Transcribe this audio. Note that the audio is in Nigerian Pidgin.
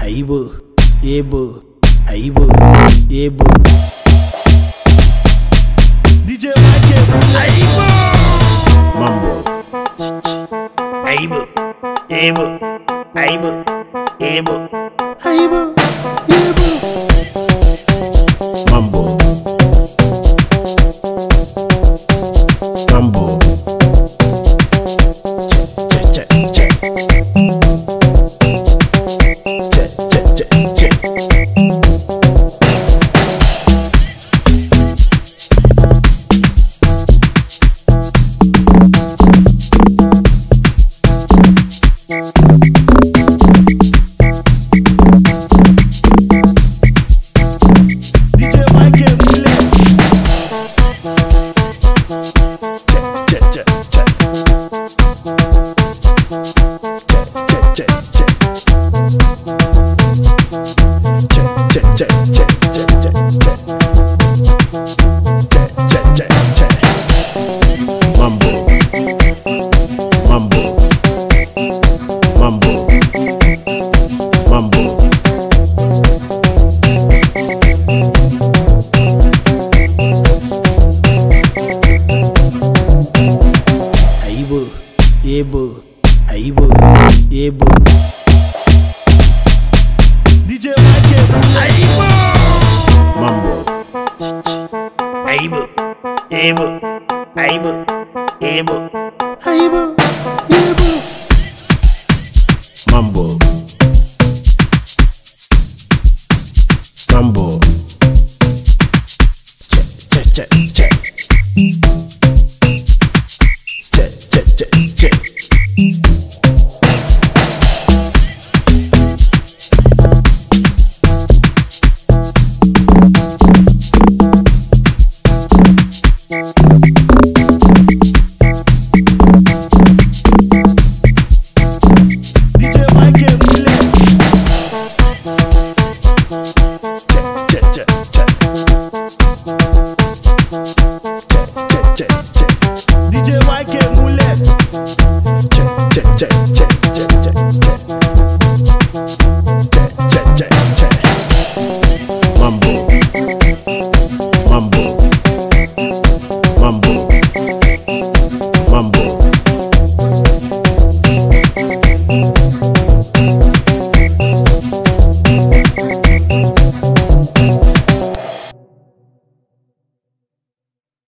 aibu, aibu, aibu, aibu. DJ Michael, aibu. Mambo, aibu, aibu, aibu, aibu, aibu, aibu. Mambo, mambo. Check, check, check, check. Check. DJ Michael, aibu, aibu, aibu. DJ Michael, aibu. Mambo, aibu, aibu, aibu, aibu, aibu, aibu. Mambo.